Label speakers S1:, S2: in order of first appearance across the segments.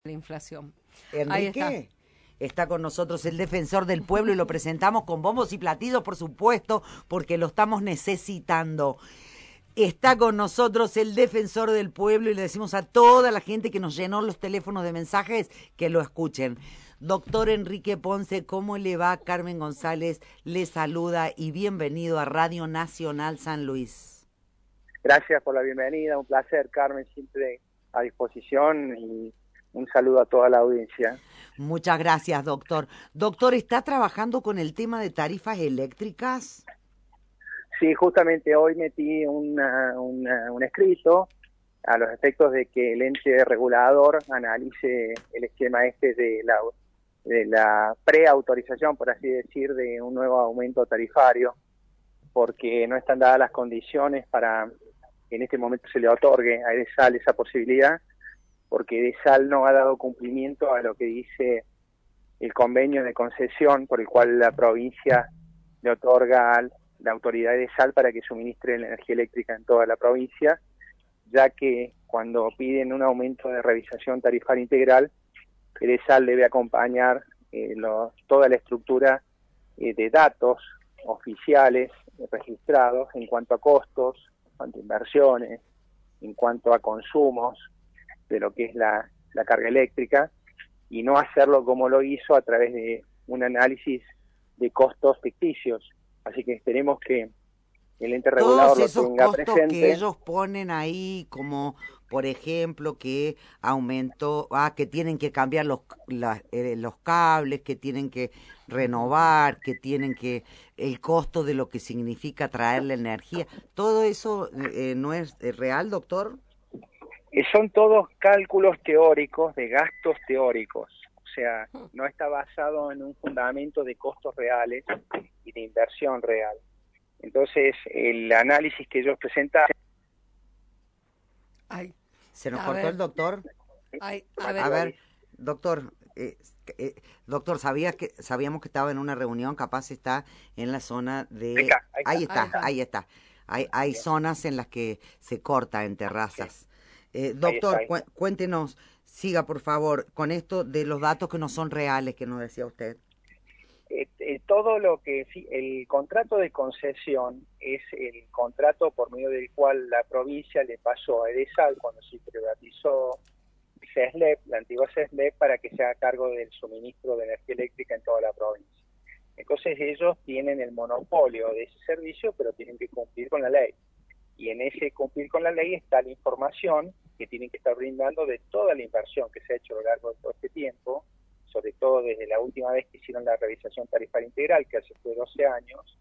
S1: la inflación. Ahí está.
S2: Enrique, está con nosotros el defensor del pueblo y lo presentamos con bombos y platillos, por supuesto, porque lo estamos necesitando. Está con nosotros el defensor del pueblo y le decimos a toda la gente que nos llenó los teléfonos de mensajes que lo escuchen. Doctor Enrique Ponce, ¿cómo le va? Carmen González le saluda y bienvenido a Radio Nacional San Luis.
S3: Gracias por la bienvenida, un placer, Carmen, siempre a disposición y un saludo a toda la audiencia.
S2: Muchas gracias, doctor. Doctor, ¿está trabajando con el tema de tarifas eléctricas?
S3: Sí, justamente hoy metí un escrito a los efectos de que el ente regulador analice el esquema de la preautorización, por así decir, de un nuevo aumento tarifario, porque no están dadas las condiciones para que en este momento se le otorgue a EDESAL esa posibilidad, porque EDESAL no ha dado cumplimiento a lo que dice el convenio de concesión por el cual la provincia le otorga la autoridad EDESAL para que suministre la energía eléctrica en toda la provincia, ya que cuando piden un aumento de revisación tarifaria integral, EDESAL debe acompañar toda la estructura de datos oficiales registrados en cuanto a costos, en cuanto a inversiones, en cuanto a consumos de lo que es la carga eléctrica, y no hacerlo como lo hizo a través de un análisis de costos ficticios. Así que esperemos que el ente regulador
S2: Todos
S3: lo
S2: esos
S3: tenga
S2: costos
S3: presente.
S2: que ellos ponen ahí, como por ejemplo que aumentó, que tienen que cambiar los cables, que tienen que renovar, que tienen que, el costo de lo que significa traer la energía, todo eso ¿no es real, doctor?
S3: Son todos cálculos teóricos, de gastos teóricos, o sea, no está basado en un fundamento de costos reales y de inversión real. Entonces, el análisis que ellos presentaron...
S1: Ay,
S2: ¿Se nos
S1: a
S2: cortó
S1: ver.
S2: el doctor?
S1: Ay,
S2: A ver, doctor, doctor, sabíamos que estaba en una reunión, capaz está en la zona de... Ahí está. Hay zonas en las que se corta en terrazas. Doctor, cuéntenos, siga por favor, con esto de los datos que no son reales, que nos decía usted.
S3: Todo lo que el contrato de concesión es el contrato por medio del cual la provincia le pasó a EDESAL cuando se privatizó CESLEP, la antigua CESLEP, para que se haga cargo del suministro de energía eléctrica en toda la provincia. Entonces ellos tienen el monopolio de ese servicio, pero tienen que cumplir con la ley. Y en ese cumplir con la ley está la información que tienen que estar brindando de toda la inversión que se ha hecho a lo largo de todo este tiempo, sobre todo desde la última vez que hicieron la revisación tarifaria integral, que hace fue 12 años,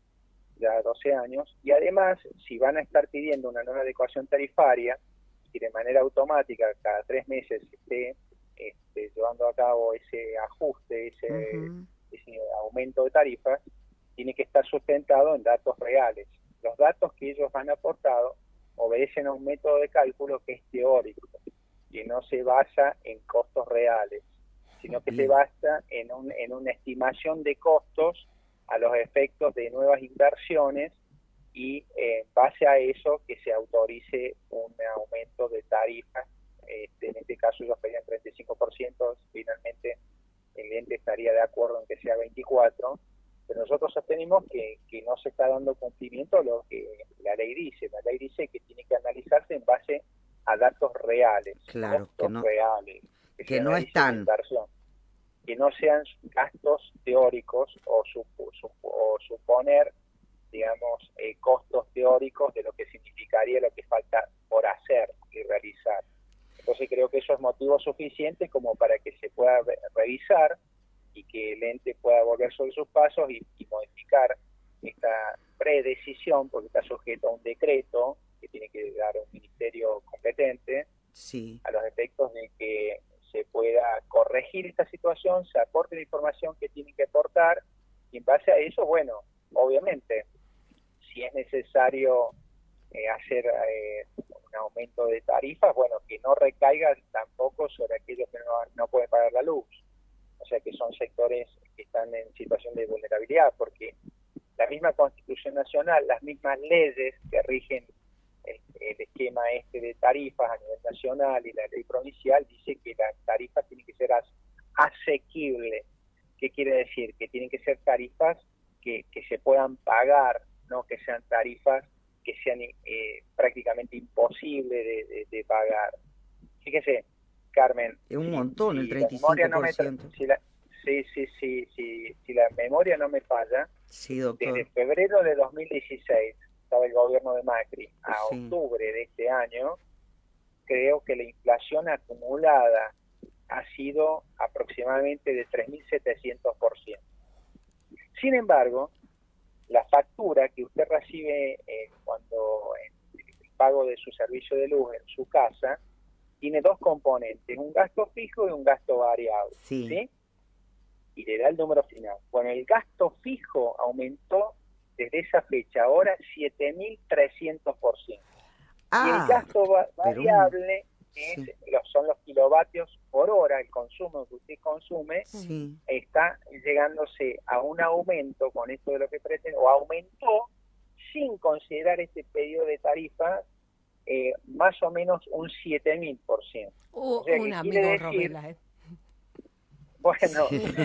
S3: y además, si van a estar pidiendo una nueva adecuación tarifaria, y de manera automática cada 3 meses esté llevando a cabo ese ajuste, ese aumento de tarifas, tiene que estar sustentado en datos reales. Los datos que ellos han aportado obedecen a un método de cálculo que es teórico, que no se basa en costos reales, sino que se basa en una estimación de costos a los efectos de nuevas inversiones y en base a eso que se autorice un aumento de tarifas. En este caso ellos pedían 35%, finalmente el ente estaría de acuerdo en que sea 24%, pero nosotros sostenemos que no se está dando cumplimiento a lo que la ley dice. La ley dice que tiene que analizarse en base a datos reales,
S2: claro,
S3: costos reales,
S2: que no están,
S3: inversión, que no sean gastos teóricos o suponer, digamos, costos teóricos de lo que significaría lo que falta por hacer y realizar. Entonces creo que eso es motivo suficiente como para que se pueda revisar y que el ente pueda volver sobre sus pasos y modificar esta predecisión, porque está sujeto a un decreto que tiene que dar un ministerio competente, a los efectos de que se pueda corregir esta situación, se aporte la información que tienen que aportar, y en base a eso, bueno, obviamente, si es necesario hacer un aumento de tarifas, bueno, que no recaiga tampoco sobre aquellos que no pueden pagar la luz. O sea que son sectores que están en situación de vulnerabilidad, porque la misma Constitución Nacional, las mismas leyes que rigen el esquema de tarifas a nivel nacional y la ley provincial dice que las tarifas tienen que asequible. ¿Qué quiere decir? Que tienen que ser tarifas que se puedan pagar, no que sean tarifas que sean prácticamente imposibles de pagar. Fíjese, Carmen,
S2: Es un montón, el 35%.
S3: Si la memoria no me falla,
S2: Sí, doctor.
S3: desde febrero de 2016, estaba el gobierno de Macri, a octubre de este año, creo que la inflación acumulada ha sido aproximadamente de 3.700%. Sin embargo, la factura que usted recibe cuando el pago de su servicio de luz en su casa tiene dos componentes, un gasto fijo y un gasto variable, ¿sí? Y le da el número final. Bueno, el gasto fijo aumentó desde esa fecha, ahora 7.300%. Y el gasto variable son los kilovatios por hora, el consumo que usted consume, está llegándose a un aumento con esto de lo que pretende, o aumentó sin considerar este pedido de tarifa, más o menos un 7.000%. O sea,
S1: un amigo
S3: decir,
S1: Robela,
S3: bueno,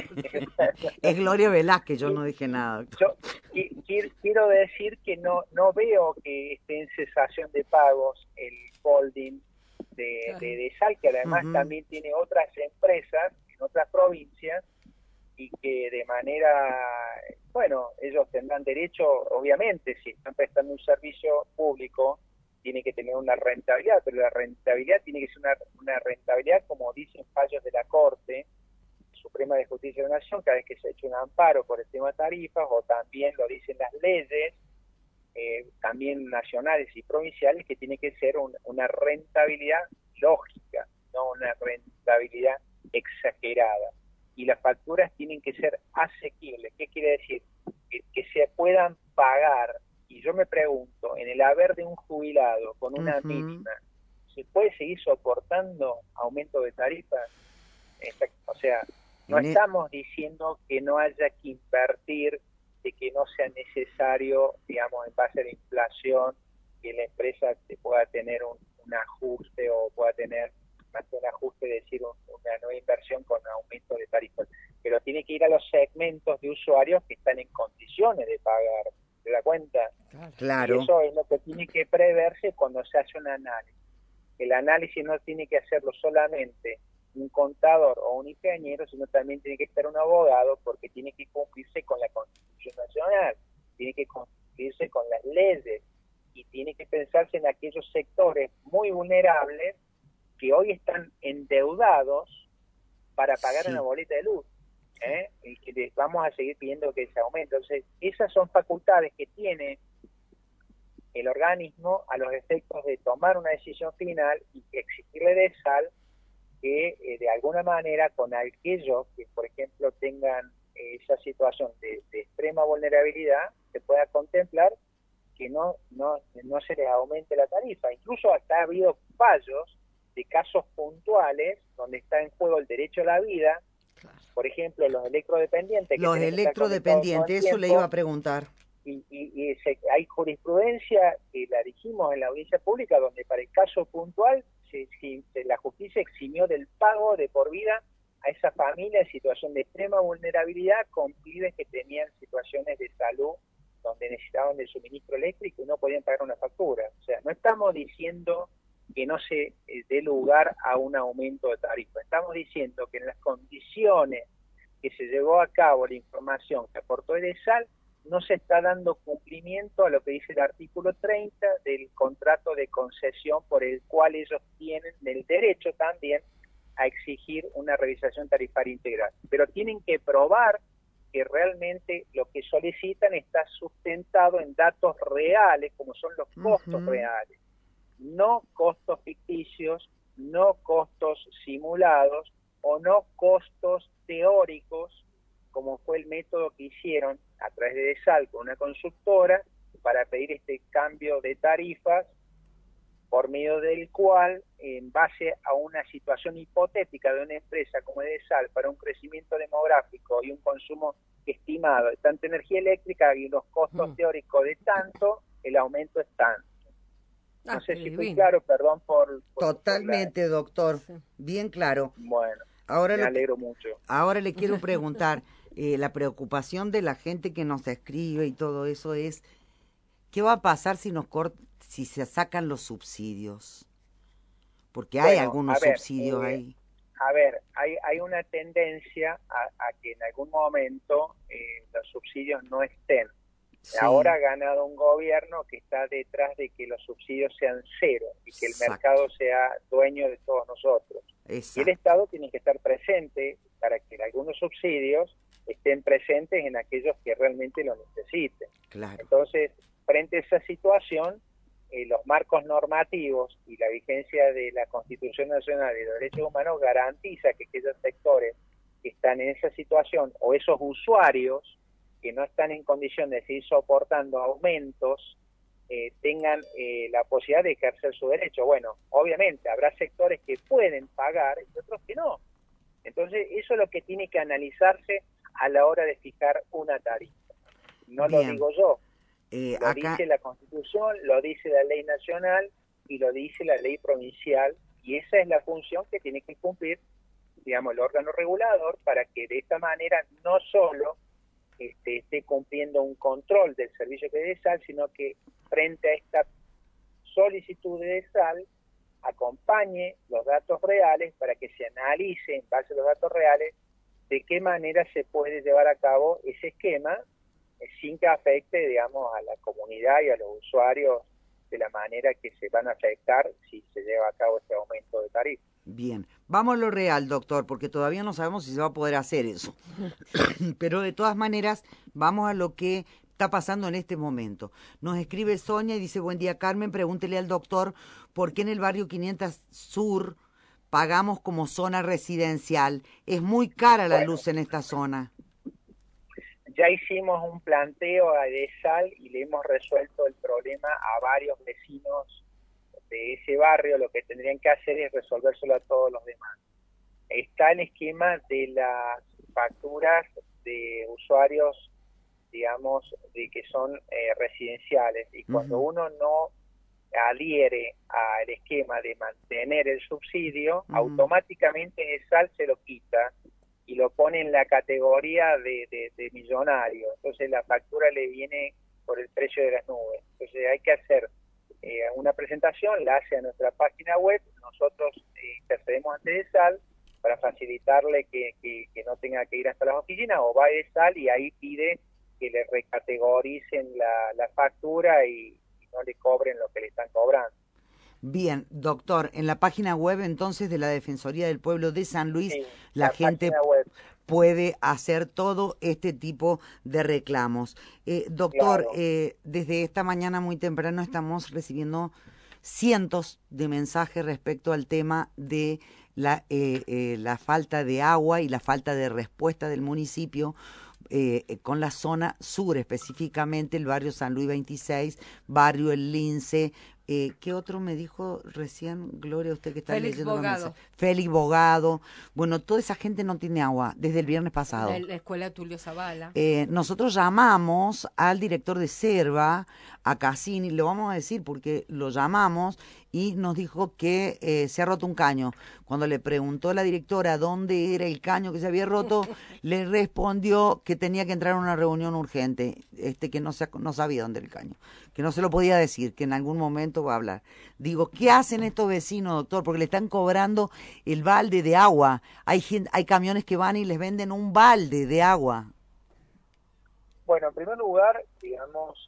S2: es Gloria Velázquez, yo no dije nada.
S3: Yo quiero decir que no veo que esté en cesación de pagos el holding de Sal, que además también tiene otras empresas en otras provincias y que de manera, bueno, ellos tendrán derecho, obviamente, si están prestando un servicio público, tiene que tener una rentabilidad, pero la rentabilidad tiene que ser una rentabilidad, como dicen fallos de la Corte Suprema de Justicia de la Nación, cada vez que se ha hecho un amparo por el tema de tarifas, o también lo dicen las leyes, también nacionales y provinciales, que tiene que ser una rentabilidad lógica, no una rentabilidad exagerada. Y las facturas tienen que ser asequibles. ¿Qué quiere decir? Que se puedan pagar. Y yo me pregunto, en el haber de un jubilado con una mínima, ¿se puede seguir soportando aumento de tarifas? O sea, no estamos diciendo que no haya que invertir, de que no sea necesario, digamos, en base a la inflación, que la empresa pueda tener un ajuste o pueda tener más que un ajuste, decir, una nueva inversión con aumento de tarifas. Pero tiene que ir a los segmentos de usuarios que están en condiciones de pagar. ¿Se da cuenta?
S2: Claro.
S3: Y eso es lo que tiene que preverse cuando se hace un análisis. El análisis no tiene que hacerlo solamente un contador o un ingeniero, sino también tiene que estar un abogado, porque tiene que cumplirse con la Constitución Nacional, tiene que cumplirse con las leyes y tiene que pensarse en aquellos sectores muy vulnerables que hoy están endeudados para pagar una boleta de luz, y que les vamos a seguir pidiendo que se aumente. Entonces, esas son facultades que tiene el organismo a los efectos de tomar una decisión final y exigirle de Sal que de alguna manera con aquellos que, por ejemplo, tengan esa situación de extrema vulnerabilidad, se pueda contemplar que no se les aumente la tarifa. Incluso hasta ha habido fallos de casos puntuales donde está en juego el derecho a la vida, por ejemplo, los electrodependientes.
S2: Los electrodependientes, eso le iba a preguntar.
S3: Y hay jurisprudencia, que la dijimos en la audiencia pública, donde para el caso puntual la justicia eximió del pago de por vida a esa familia en situación de extrema vulnerabilidad, con pibes que tenían situaciones de salud donde necesitaban del suministro eléctrico y no podían pagar una factura. O sea, no estamos diciendo que no se dé lugar a un aumento de tarifa. Estamos diciendo que en las condiciones que se llevó a cabo la información que aportó Edesal, no se está dando cumplimiento a lo que dice el artículo 30 del contrato de concesión, por el cual ellos tienen el derecho también a exigir una revisación tarifaria integral. Pero tienen que probar que realmente lo que solicitan está sustentado en datos reales, como son los costos reales, no costos ficticios, no costos simulados o no costos teóricos, como fue el método que hicieron a través de Edesal con una consultora para pedir este cambio de tarifas, por medio del cual, en base a una situación hipotética de una empresa como Edesal, para un crecimiento demográfico y un consumo estimado de tanta energía eléctrica y unos costos teóricos de tanto, el aumento es tanto. No sé si fue claro, perdón por
S2: Totalmente, doctor, bien claro.
S3: Bueno.
S2: Ahora
S3: me alegro mucho.
S2: Ahora le quiero preguntar, la preocupación de la gente que nos escribe y todo eso es, ¿qué va a pasar si si se sacan los subsidios? Porque hay algunos subsidios ahí.
S3: A ver, hay una tendencia a que en algún momento los subsidios no estén. Sí. Ahora ha ganado un gobierno que está detrás de que los subsidios sean cero y que el mercado sea dueño de todos nosotros. Exacto. Y el Estado tiene que estar presente para que algunos subsidios estén presentes en aquellos que realmente lo necesiten. Claro. Entonces, frente a esa situación, los marcos normativos y la vigencia de la Constitución Nacional y de los Derechos Humanos garantiza que aquellos sectores que están en esa situación o esos usuarios que no están en condición de seguir soportando aumentos tengan la posibilidad de ejercer su derecho. Bueno, obviamente habrá sectores que pueden pagar y otros que no. Entonces eso es lo que tiene que analizarse a la hora de fijar una tarifa. No Bien. Lo digo yo. Lo dice la Constitución, lo dice la ley nacional y lo dice la ley provincial, y esa es la función que tiene que cumplir, digamos, el órgano regulador, para que de esta manera no solo esté cumpliendo un control del servicio que dé sal, sino que frente a esta solicitud de sal acompañe los datos reales para que se analice en base a los datos reales de qué manera se puede llevar a cabo ese esquema sin que afecte, digamos, a la comunidad y a los usuarios de la manera que se van a afectar si se lleva a cabo este aumento de tarifa.
S2: Bien, vamos a lo real, doctor, porque todavía no sabemos si se va a poder hacer eso. Pero de todas maneras, vamos a lo que está pasando en este momento. Nos escribe Sonia y dice, buen día, Carmen, pregúntele al doctor por qué en el barrio 500 Sur pagamos como zona residencial. Es muy cara la luz en esta zona.
S3: Ya hicimos un planteo a EDESAL y le hemos resuelto el problema a varios vecinos de ese barrio. Lo que tendrían que hacer es resolvérselo a todos los demás. Está el esquema de las facturas de usuarios, digamos, de que son residenciales, y cuando uno no adhiere al esquema de mantener el subsidio, automáticamente EDESAL se lo quita y lo pone en la categoría de millonario. Entonces la factura le viene por el precio de las nubes. Entonces hay que hacer una presentación, la hace a nuestra página web, nosotros intercedemos ante EDESAL para facilitarle que no tenga que ir hasta las oficinas, o va a EDESAL y ahí pide que le recategoricen la factura y no le cobren lo que le están cobrando.
S2: Bien, doctor, en la página web entonces de la Defensoría del Pueblo de San Luis, sí, la gente puede hacer todo este tipo de reclamos. Doctor, claro. Desde esta mañana muy temprano estamos recibiendo cientos de mensajes respecto al tema de la falta de agua y la falta de respuesta del municipio con la zona sur, específicamente el barrio San Luis 26, barrio El Lince. ¿Qué otro me dijo recién, Gloria, usted que está leyendo los mensajes? Félix Bogado. Bueno, toda esa gente no tiene agua desde el viernes pasado.
S1: La escuela Tulio Zavala.
S2: Nosotros llamamos al director de Serva, a Cassini, lo vamos a decir porque lo llamamos, y nos dijo que se ha roto un caño. Cuando le preguntó la directora dónde era el caño que se había roto, le respondió que tenía que entrar a una reunión urgente, que no sabía dónde era el caño, que no se lo podía decir, que en algún momento va a hablar. Digo, ¿qué hacen estos vecinos, doctor? Porque le están cobrando el balde de agua. Hay camiones que van y les venden un balde de agua.
S3: Bueno, en primer lugar, digamos,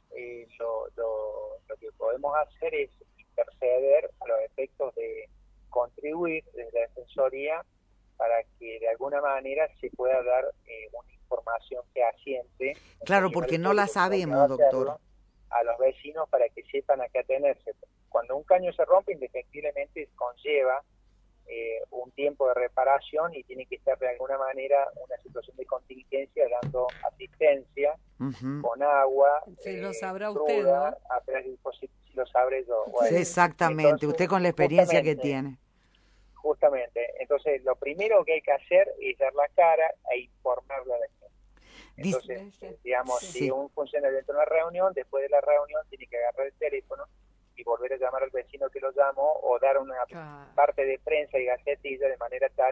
S3: lo que podemos hacer es interceder a los efectos de contribuir desde la Defensoría para que de alguna manera se pueda dar una información fehaciente.
S2: Claro, porque no la sabemos, doctor.
S3: A los vecinos para que sepan a qué atenerse. Cuando un caño se rompe, indefectiblemente conlleva un tiempo de reparación y tiene que estar de alguna manera una situación de contingencia dando asistencia con agua.
S1: Sí, lo sabrá usted, ¿no?
S3: Si lo sabré yo. Bueno,
S2: sí, exactamente, entonces, usted con la experiencia que tiene.
S3: Justamente, entonces lo primero que hay que hacer es dar la cara e informarle a la gente. Entonces, digamos, si un funcionario entra a una reunión, después de la reunión tiene que agarrar el teléfono y volver a llamar al vecino que lo llamó, o dar una parte de prensa y gacetilla de manera tal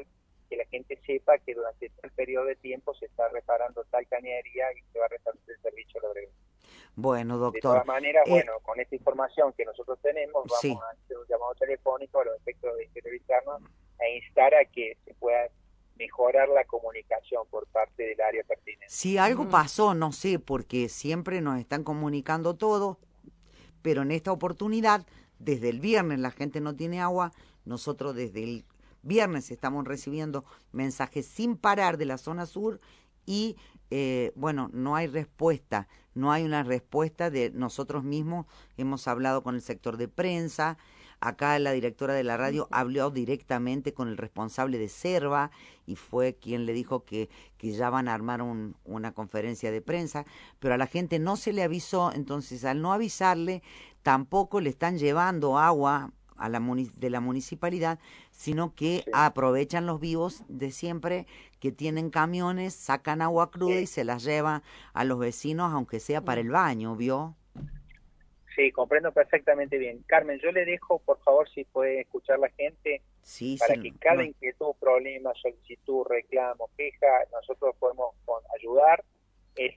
S3: que la gente sepa que durante tal periodo de tiempo se está reparando tal cañería y se va a restablecer el servicio a la brevedad.
S2: Bueno,
S3: De
S2: doctor.
S3: todas maneras, bueno, con esta información que nosotros tenemos, vamos
S2: Sí.
S3: a hacer un llamado telefónico a los efectos de interiorizarnos e instar a que se pueda mejorar la comunicación por parte del área pertinente.
S2: Si algo pasó, no sé, porque siempre nos están comunicando todo, pero en esta oportunidad, desde el viernes la gente no tiene agua, nosotros desde el viernes estamos recibiendo mensajes sin parar de la zona sur y, bueno, no hay respuesta, no hay una respuesta de nosotros mismos, hemos hablado con el sector de prensa. Acá la directora de la radio habló directamente con el responsable de Serva y fue quien le dijo que ya van a armar una conferencia de prensa, pero a la gente no se le avisó, entonces al no avisarle tampoco le están llevando agua a de la municipalidad, sino que
S3: Sí.
S2: aprovechan los vivos de siempre que tienen camiones, sacan agua cruda y se las llevan a los vecinos, aunque sea para el baño, ¿vio?
S3: Sí, comprendo perfectamente bien. Carmen, yo le dejo, por favor, si puede escuchar la gente,
S2: Sí,
S3: para
S2: sí,
S3: que cada
S2: no.
S3: inquietud, problema, solicitud, reclamo, queja, nosotros podemos ayudar. Es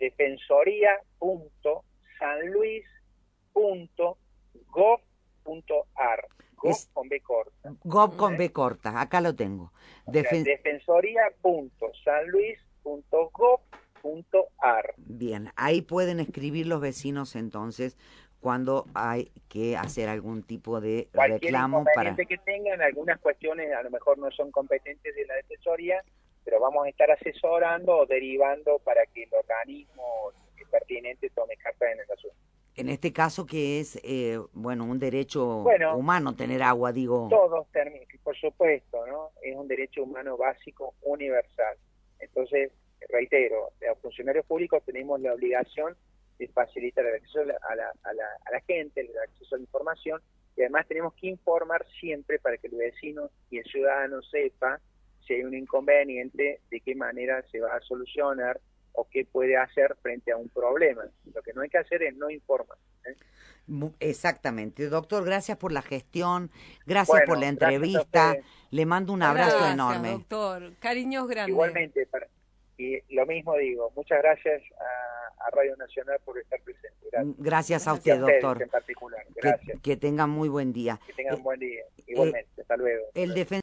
S3: defensoría.sanluis.gov.ar. Gov
S2: Es
S3: con B corta.
S2: Gov con B corta, acá lo tengo.
S3: O sea, defensoría.sanluis.gov.ar.
S2: Bien, ahí pueden escribir los vecinos entonces cuando hay que hacer algún tipo de
S3: Cualquier
S2: reclamo para...
S3: inconveniente que tengan, algunas cuestiones a lo mejor no son competentes de la defensoría, pero vamos a estar asesorando o derivando para que el organismo pertinente tome cartas en el asunto.
S2: En este caso que es, bueno, un derecho
S3: Bueno,
S2: humano tener agua, digo...
S3: Todos terminan, por supuesto, ¿no? Es un derecho humano básico universal. Entonces, reitero, los funcionarios públicos tenemos la obligación de facilitar el acceso a la gente, el acceso a la información, y además tenemos que informar siempre para que el vecino y el ciudadano sepa si hay un inconveniente, de qué manera se va a solucionar o qué puede hacer frente a un problema. Lo que no hay que hacer es no informar, ¿eh?
S2: Exactamente. Doctor, gracias por la gestión, gracias
S3: Bueno,
S2: por la
S3: gracias a
S2: entrevista.
S3: ustedes.
S2: Le mando un abrazo
S1: Gracias,
S2: enorme.
S1: doctor. Cariños grandes.
S3: Igualmente, y lo mismo digo, muchas gracias a Radio Nacional por estar presente. Gracias.
S2: Gracias a
S3: Y a
S2: usted,
S3: ustedes
S2: doctor.
S3: en particular. Gracias.
S2: Que tengan muy buen día.
S3: Que tengan buen día. Igualmente. Hasta luego.
S2: El